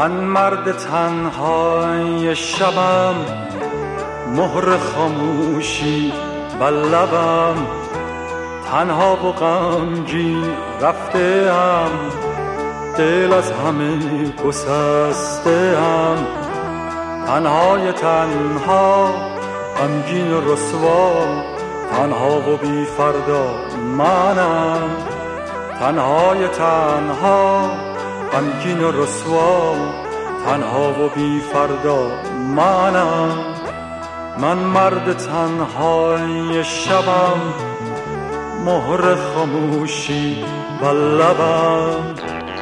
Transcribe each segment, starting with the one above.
من مرد تنهای شبم، مهر خاموشی بر لبم، تنها و غمگین رفته‌ام، دل از همه گسسته‌ام، تنهای تنها، غمگین و رسوا، تنها و بی فردا منم، تنهای تنها، غمگین و رسوا، تنها و بی فردا منم. من مرد تنهای شبم، مهر خاموشی بر لبم.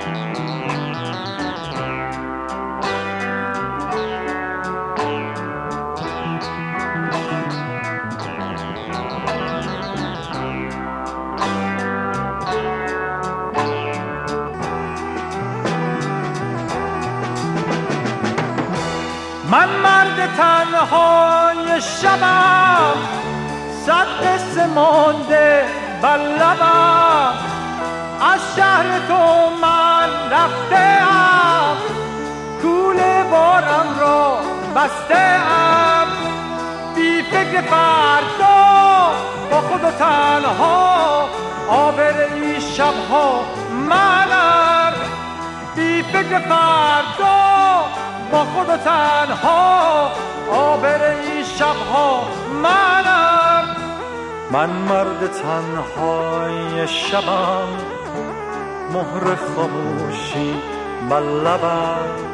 من مرد تنهای شبم، صد قصه مانده بر لبم، از شهر تو من رفته‌ام، کوله بارم را بسته‌ام، بی فکر فردا با خود و تنها، آبر این شبها منم، بی فکر فردا با خود و تنها، آبر این شبها منم. من مرد تنهای شبم، مهر خاموشی بر لبم.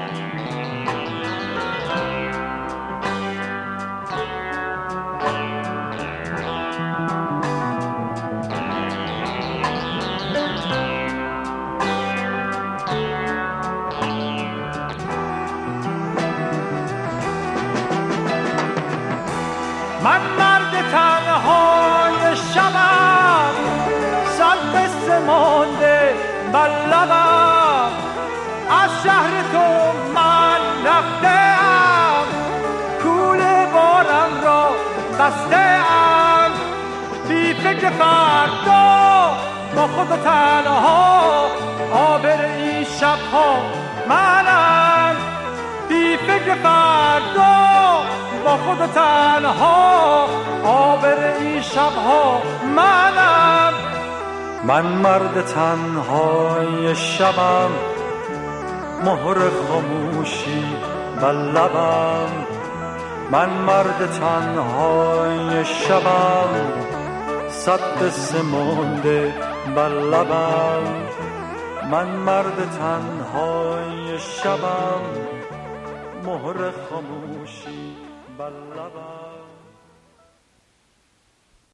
من مرد تنهای شبم، صد قصه مانده بر لبم، از شهر تو من رفته‌ام، کوله بارم را بسته‌ام، بی فکر فردا با خود و تنها، آبر این شبها منم، بی فکر فردا با خود و تنها، آبر این شبها منم. من مرد تنهای شبم، مهر خاموشی بر لبم. من مرد تنهای شبم، صد قصه مانده بر لبم. من مرد تنهای شبم، مهر خاموشی بر لبم.